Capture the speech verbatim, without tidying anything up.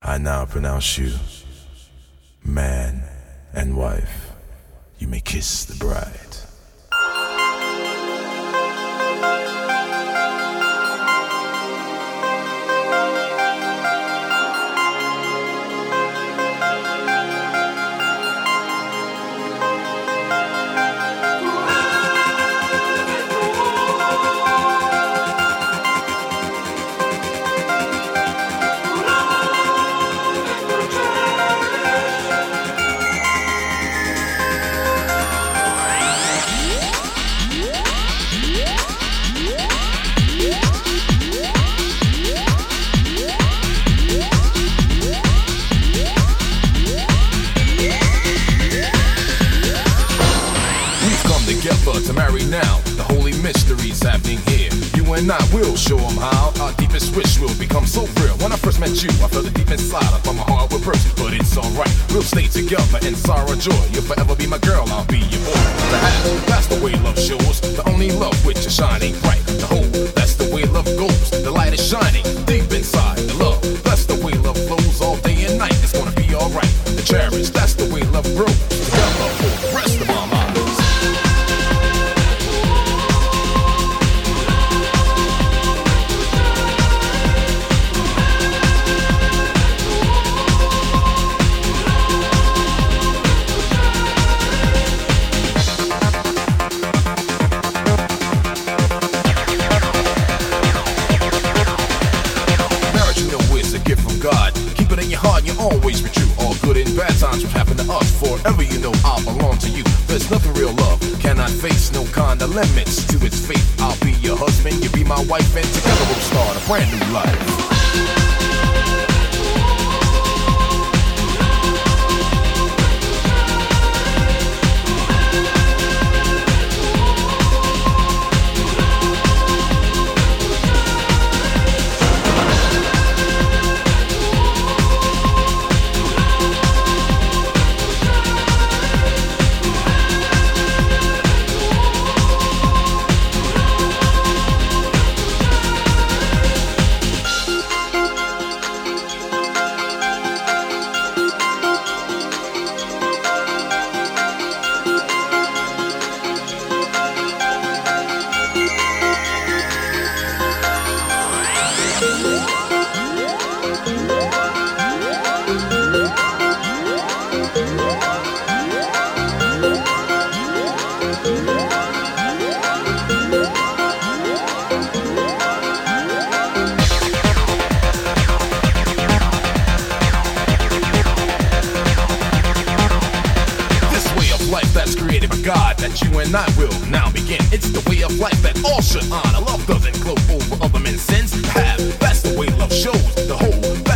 I now pronounce you man and wife. You may kiss the bride. To marry now, the holy mystery's happening here. You and I will show them how our deepest wish will become so real. When I first met you, I felt it deep inside. I thought my heart would burst, but it's alright. We'll stay together in sorrow, joy. You'll forever be my girl, I'll be your boy. The hat, that's the way love shows. The only love which is shining bright. The whole, that's the way love goes. The light is shining deep inside. The love, that's the way love flows all day and night. It's gonna be alright. The cherish, that's the way love grows. Together for the rest of our lives. Always be true, all good and bad times will happen to us. Forever you know I'll belong to you. There's nothing real love cannot face, no kind of limits to its fate. I'll be your husband, you be my wife, and together we'll start a brand new life. God, that you and I will now begin. It's the way of life that all should honor. Love doesn't gloat over other men's sins. Have, that's the way love shows. The whole